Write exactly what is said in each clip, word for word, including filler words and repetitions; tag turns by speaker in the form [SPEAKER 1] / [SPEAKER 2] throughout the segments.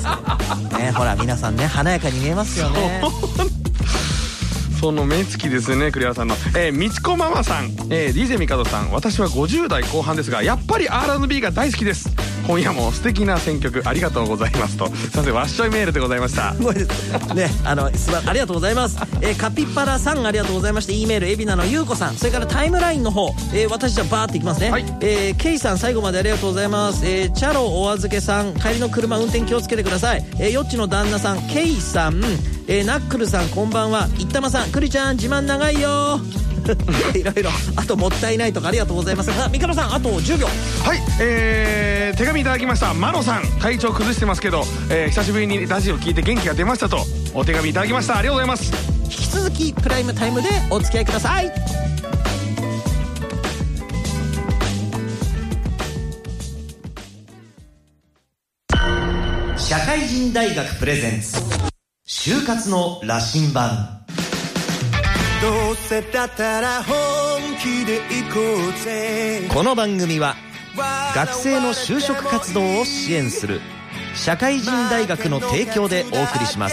[SPEAKER 1] ですね。ほら皆さんね華やかに見えますよね。
[SPEAKER 2] その目つきですね、栗原さんの。えー、みちこママさん、えー、ディージェー ミカドさん、私はごじゅう代後半ですがやっぱり アールアンドビー が大好きです。今夜も素敵な選曲ありがとうございますと。すいません、わっしょいメールでございました。
[SPEAKER 1] すごいですね。あのすばありがとうございます。えー、カピバラさんありがとうございまして、 E メール海老名のゆうこさん、それからタイムラインの方、えー、私じゃバーっていきますね。はい、えー、ケイさん最後までありがとうございます。えー、チャロお預けさん、帰りの車運転気をつけてください。えー、よっちの旦那さんケイさん、えー、ナックルさんこんばんは。いったまさん、クリちゃん自慢長いよいろいろあともったいないとかありがとうございます。あ、ミカドさんあとじゅうびょう。
[SPEAKER 2] はい、えー、手紙いただきました。マロさん、体調崩してますけど、えー、久しぶりにラジオ聞いて元気が出ましたとお手紙いただきました。ありがとうございます。
[SPEAKER 1] 引き続きプライムタイムでお付き合いください。社会人大学プレゼンツ就活の羅針盤。
[SPEAKER 3] どうせだったら本気で行こうぜ。
[SPEAKER 1] この番組は学生の就職活動を支援する社会人大学の提供でお送りします。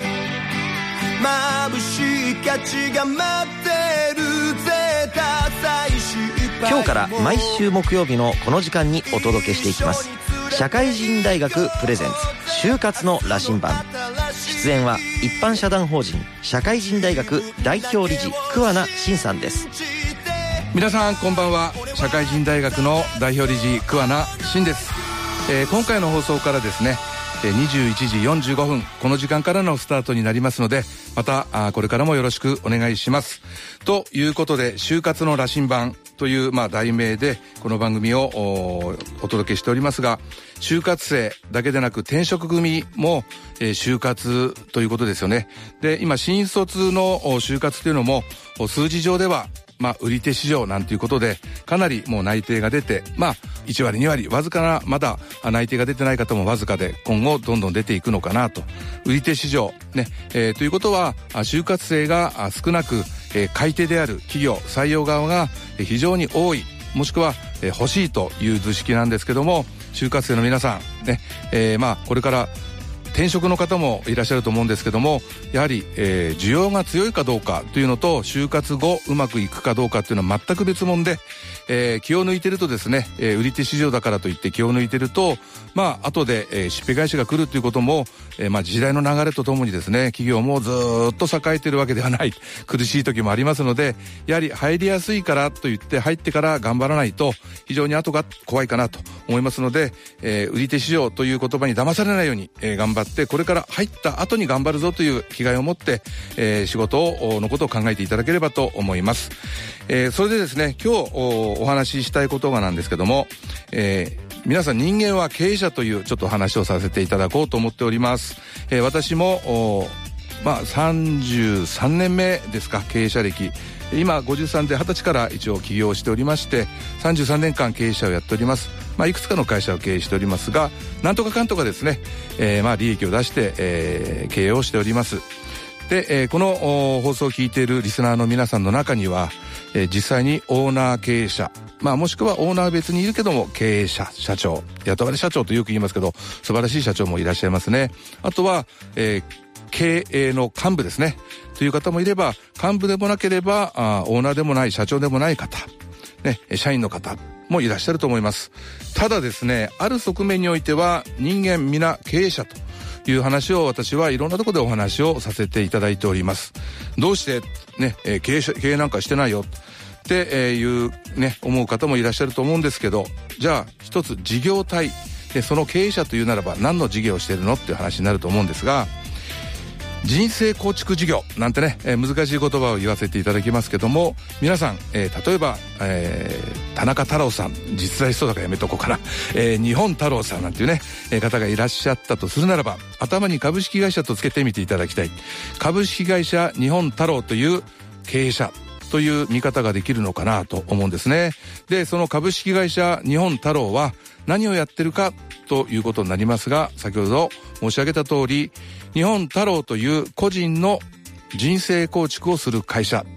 [SPEAKER 3] 眩しい価値が待ってるぜ。
[SPEAKER 1] 今日から毎週木曜日のこの時間にお届けしていきます社会人大学プレゼンツ就活の羅針盤。出演は一般社団法人社会人大学代表理事桑名真さんです。
[SPEAKER 4] 皆さんこんばんは。社会人大学の代表理事桑名真です。えー、今回の放送からですねにじゅういちじよんじゅうごふん、この時間からのスタートになりますので、またあこれからもよろしくお願いします。ということで、就活の羅針盤という、まあ、題名でこの番組を お, お届けしておりますが、就活生だけでなく転職組も、えー、就活ということですよね。で、今新卒の就活というのも数字上ではまあ、売り手市場なんていうことで、かなりもう内定が出て、まあ、いち割に割、わずかな、まだ内定が出てない方もわずかで、今後どんどん出ていくのかなと。売り手市場、ね、えー、ということは、就活生が少なく、えー、買い手である企業、採用側が非常に多い、もしくは、えー、欲しいという図式なんですけども、就活生の皆さん、ね、えー、まあ、これから、転職の方もいらっしゃると思うんですけども、やはり、えー、需要が強いかどうかというのと、就活後うまくいくかどうかというのは全く別物で、えー、気を抜いてるとですね、えー、売り手市場だからといって気を抜いてると、まあ後で、えー、しっぺ返しが来るということも、えー、まあ時代の流れとともにですね、企業もずーっと栄えているわけではない、苦しい時もありますので、やはり入りやすいからといって入ってから頑張らないと非常に後が怖いかなと思いますので、えー、売り手市場という言葉に騙されないように、えー、頑張ってこれから入った後に頑張るぞという気概を持って、えー、仕事をのことを考えていただければと思います。えー、それでですね、今日 お, お話ししたいことがなんですけども、えー、皆さん人間は経営者というちょっと話をさせていただこうと思っております。えー、私もまあさんじゅうさんねんめですか、経営者歴。今ごじゅうさんではたちから一応起業しておりまして、さんじゅうさんねんかん経営者をやっております。まあいくつかの会社を経営しておりますが、なんとかかんとかですね、えー、まあ利益を出して、えー、経営をしております。で、えー、この放送を聞いているリスナーの皆さんの中には、えー、実際にオーナー経営者、まあもしくはオーナー別にいるけども経営者、社長、雇われ社長とよく言いますけど、素晴らしい社長もいらっしゃいますね。あとは、えー、経営の幹部ですねという方もいれば、幹部でもなければあオーナーでもない社長でもない方、ね、社員の方もいらっしゃると思います。ただですね、ある側面においては人間皆経営者という話を私はいろんなところでお話をさせていただいております。どうしてね、えー、経営者、経営なんかしてないよっていうね、思う方もいらっしゃると思うんですけど、じゃあ一つ事業体で、その経営者というならば何の事業をしているのっていう話になると思うんですが、人生構築事業なんてね、えー、難しい言葉を言わせていただきますけども、皆さん、えー、例えば、えー、田中太郎さん、実在しそうだからやめとこうかな、えー、日本太郎さんなんていうね、えー、方がいらっしゃったとするならば、頭に株式会社とつけてみていただきたい。株式会社日本太郎という経営者という見方ができるのかなと思うんですね。で、その株式会社日本太郎は何をやってるかということになりますが、先ほど申し上げた通り、日本太郎という個人の人生構築をする会社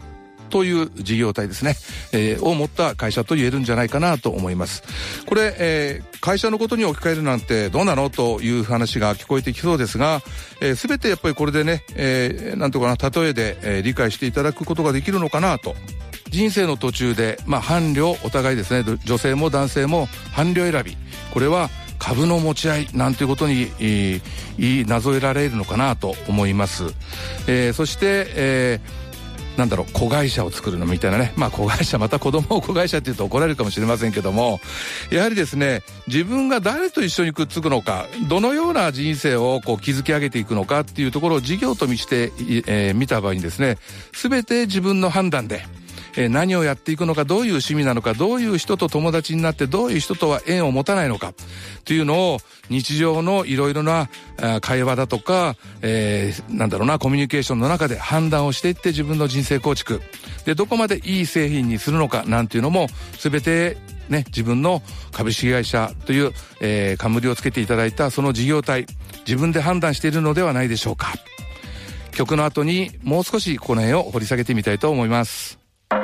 [SPEAKER 4] という事業体ですね、えー、を持った会社と言えるんじゃないかなと思います。これ、えー、会社のことに置き換えるなんてどうなのという話が聞こえてきそうですが、えー、全てやっぱりこれでね、えー、なんとかな例えで、えー、理解していただくことができるのかなと。人生の途中で、まあ、伴侶お互いですね、女性も男性も伴侶選び、これは株の持ち合いなんていうことに、えー、なぞえられるのかなと思います。えー、そして、えー、なんだろう、子会社を作るのみたいなね、まあ子会社、また子供を子会社って言うと怒られるかもしれませんけども、やはりですね、自分が誰と一緒にくっつくのか、どのような人生をこう築き上げていくのかっていうところを事業と見して、えー、見た場合にですね、全て自分の判断でえー、何をやっていくのか、どういう趣味なのか、どういう人と友達になってどういう人とは縁を持たないのかというのを日常のいろいろな会話だとか、えー、なんだろうなコミュニケーションの中で判断をしていって自分の人生構築でどこまでいい製品にするのかなんていうのも全てね、自分の株式会社という、えー、冠をつけていただいたその事業体、自分で判断しているのではないでしょうか。曲の後にもう少しこの辺を掘り下げてみたいと思います。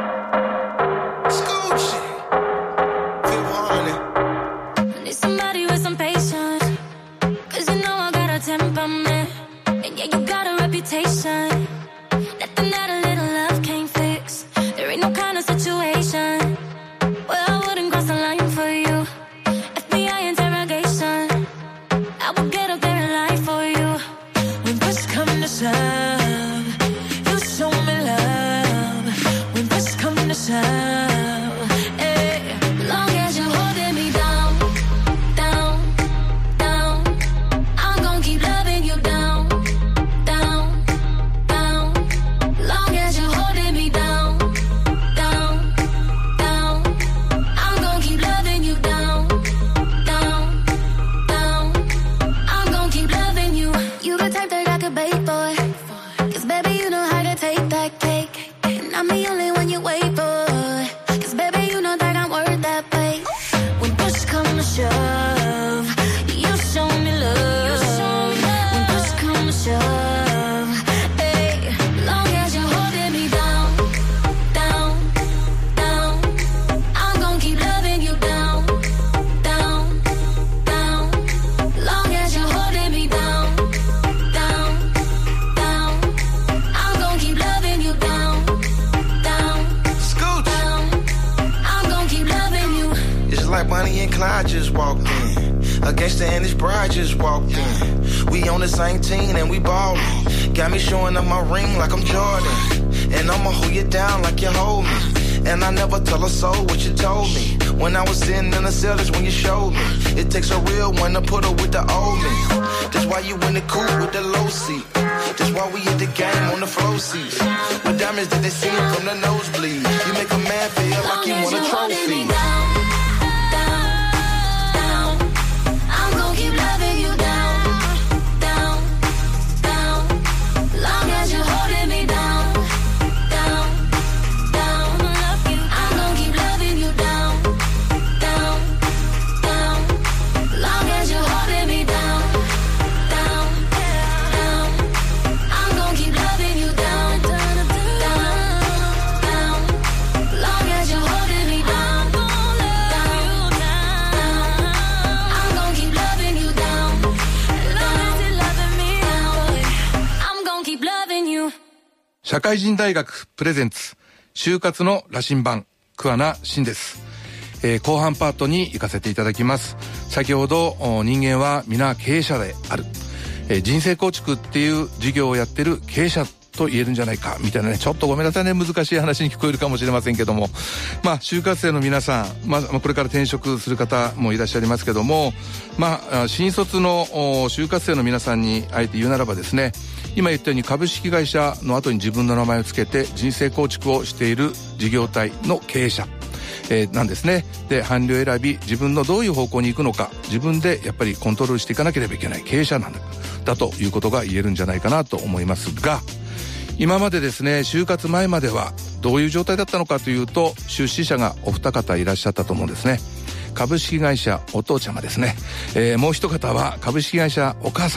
[SPEAKER 4] 社会人大学プレゼンツ就活の羅針盤、桑名真です。えー、後半パートに行かせていただきます。先ほど人間は皆経営者である、えー、人生構築っていう事業をやってる経営者と言えるんじゃないかみたいなね、ちょっとごめんなさいね、難しい話に聞こえるかもしれませんけども、まあ就活生の皆さん、まあこれから転職する方もいらっしゃいますけども、まあ新卒の就活生の皆さんにあえて言うならばですね、今言ったように株式会社の後に自分の名前を付けて人生構築をしている事業体の経営者、えー、なんですね。で、伴侶選び、自分のどういう方向に行くのか自分でやっぱりコントロールしていかなければいけない経営者なんだだということが言えるんじゃないかなと思いますが、今までですね、就活前まではどういう状態だったのかというと、出資者がお二方いらっしゃったと思うんですね。株式会社お父ちゃまですね、えー、もう一方は株式会社お母様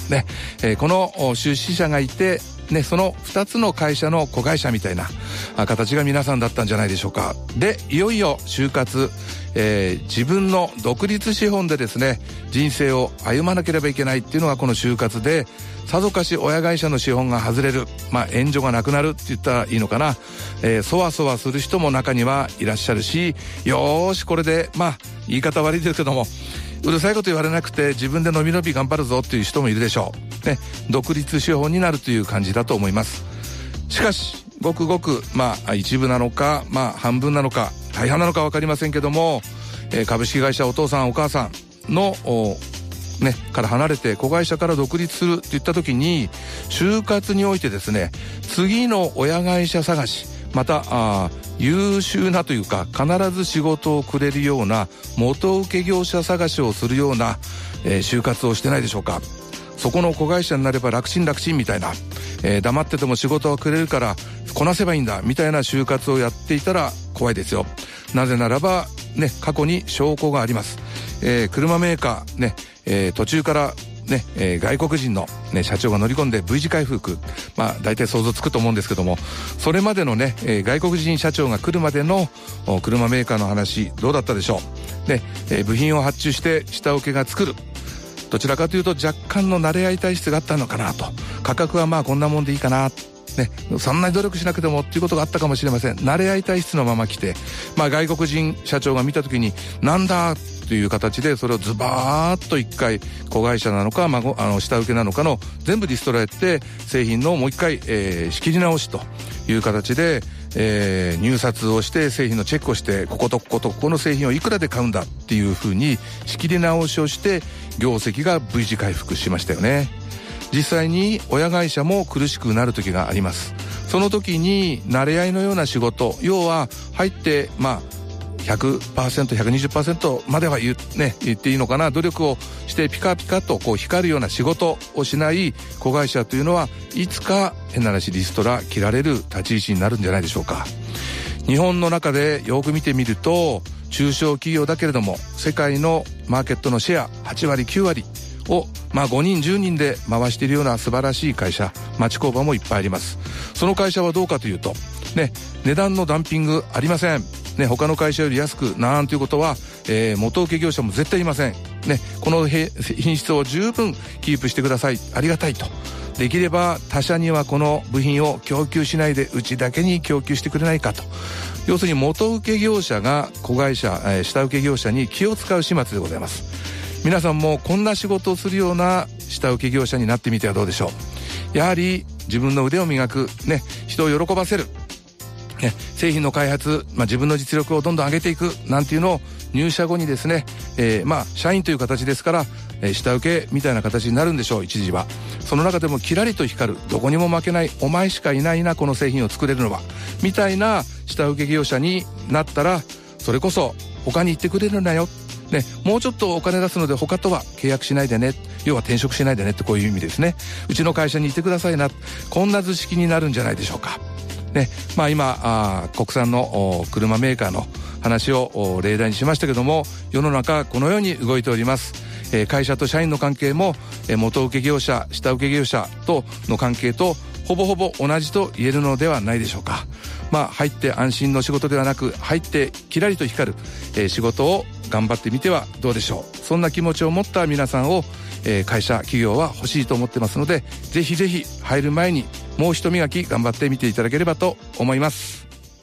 [SPEAKER 4] ね、えー、この出資者がいてね、そのふたつの会社の子会社みたいな形が皆さんだったんじゃないでしょうか。で、いよいよ就活、えー、自分の独立資本でですね、人生を歩まなければいけないっていうのがこの就活で、さぞかし親会社の資本が外れる、まあ援助がなくなるって言ったらいいのかな、えー、そわそわする人も中にはいらっしゃるし、よーしこれで、まあ言い方悪いですけども、うるさいこと言われなくて自分でのびのび頑張るぞっていう人もいるでしょうね。独立資本になるという感じだと思います。しかしごくごくまあ一部なのか、まあ半分なのか大半なのか分かりませんけども、えー、株式会社お父さんお母さんのねから離れて子会社から独立するって言った時に、就活においてですね、次の親会社探し、またあ優秀なというか必ず仕事をくれるような元請け業者探しをするような、えー、就活をしてないでしょうか。そこの子会社になれば楽ちん楽ちんみたいな、えー、黙ってても仕事をくれるからこなせばいいんだみたいな就活をやっていたら怖いですよ。なぜならばね、過去に証拠があります。えー、車メーカーね、えー、途中からね、えー、外国人の、ね、社長が乗り込んで V 字回復、まあ大体想像つくと思うんですけども、それまでのね、えー、外国人社長が来るまでの車メーカーの話どうだったでしょう。ね、えー、部品を発注して下請けが作る。どちらかというと若干の慣れ合い体質があったのかなと。価格はまあこんなもんでいいかな。ね、そんなに努力しなくてもっていうことがあったかもしれません。慣れ合い体質のまま来て、まあ外国人社長が見たときになんだという形でそれをズバーッと一回子会社なのか、まあ、あの下請けなのかの全部リストラやって製品のもう一回、えー、仕切り直しという形で、えー、入札をして製品のチェックをしてこことこことここの製品をいくらで買うんだっていうふうに仕切り直しをして業績が V 字回復しましたよね。実際に親会社も苦しくなる時があります。その時に慣れ合いのような仕事、要は入ってまあひゃくパーセント、ひゃくにじゅっパーセント までは言う、ね、言っていいのかな、努力をしてピカピカとこう光るような仕事をしない子会社というのはいつか変な話リストラ切られる立ち位置になるんじゃないでしょうか。日本の中でよく見てみると中小企業だけれども世界のマーケットのシェアはちわりきゅうわりをまあごにんじゅうにんで回しているような素晴らしい会社、町工場もいっぱいあります。その会社はどうかというとね、値段のダンピングありませんね。他の会社より安くなんていうことは、えー、元請け業者も絶対いませんね。この品質を十分キープしてください、ありがたいと。できれば他社にはこの部品を供給しないでうちだけに供給してくれないかと。要するに元請け業者が子会社、えー、下請け業者に気を使う始末でございます。皆さんもこんな仕事をするような下請け業者になってみてはどうでしょう。やはり自分の腕を磨くね、人を喜ばせるね、製品の開発、まあ、自分の実力をどんどん上げていくなんていうのを入社後にですね、えー、まあ社員という形ですから、えー、下請けみたいな形になるんでしょう。一時はその中でもキラリと光る、どこにも負けない、お前しかいないなこの製品を作れるのはみたいな下請け業者になったら、それこそ他に行ってくれるなよね、もうちょっとお金出すので他とは契約しないでね、要は転職しないでねってこういう意味ですね。うちの会社にいてくださいな、こんな図式になるんじゃないでしょうかね。まあ今あ国産の車メーカーの話を例題にしましたけども、世の中このように動いております。えー、会社と社員の関係も、えー、元請け業者下請け業者との関係とほぼほぼ同じと言えるのではないでしょうか。まあ入って安心の仕事ではなく、入ってキラリと光る、えー、仕事を頑張ってみてはどうでしょう。そんな気持ちを持った皆さんを、えー、会社企業は欲しいと思ってますので、ぜひぜひ入る前にもう一磨き頑張ってみていただければと思います。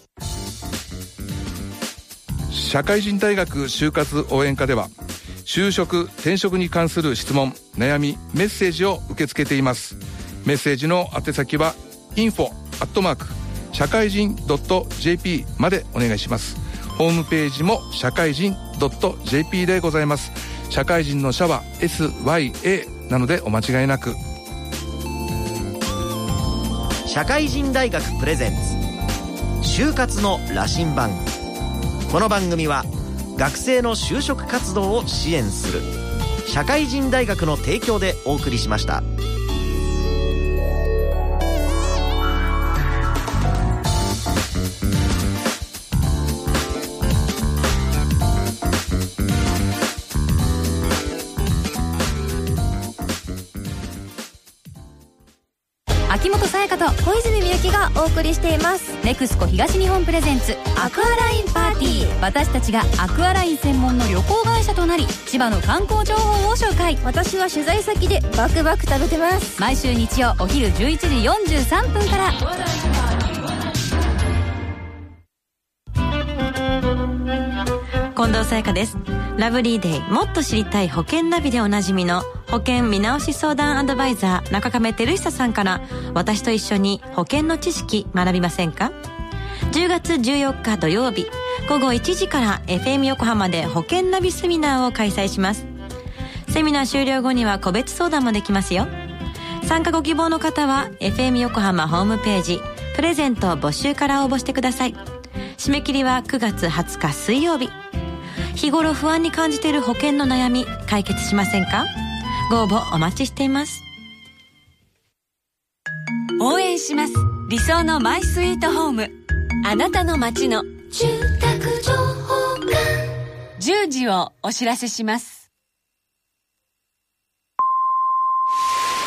[SPEAKER 4] 社会人大学就活応援課では就職転職に関する質問悩みメッセージを受け付けています。メッセージの宛先は インフォ アットマーク 社会人 ドット ジェーピー までお願いします。ホームページも社会人 ドット ジェーピー でございます。社会人の社は エスワイエー なのでお間違いなく。
[SPEAKER 1] 社会人大学プレゼンツ就活の羅針盤。この番組は学生の就職活動を支援する社会人大学の提供でお送りしました。
[SPEAKER 5] 秋元才加と小泉美幸がお送りしています。ネクスコ東日本プレゼンツアクアラインパーティー。私たちがアクアライン専門の旅行会社となり、千葉の観光情報を紹介。
[SPEAKER 6] 私は取材先でバクバク食べてます。
[SPEAKER 5] 毎週日曜お昼じゅういちじよんじゅうさんぷんから。
[SPEAKER 7] 近藤沙耶香です。ラブリーデイもっと知りたい保険ナビでおなじみの保険見直し相談アドバイザー中亀照久さんから、私と一緒に保険の知識学びませんか？じゅうがつじゅうよっか土曜日ごごいちじから エフエム 横浜で保険ナビセミナーを開催します。セミナー終了後には個別相談もできますよ。参加ご希望の方は エフエム 横浜ホームページプレゼント募集から応募してください。締め切りはくがつはつか水曜日。日頃不安に感じている保険の悩み解決しませんか？ご応募お待ちしています。
[SPEAKER 8] 応援します。理想のマイスイートホーム。あなたの街の住宅情報館。じゅうじをお知らせします。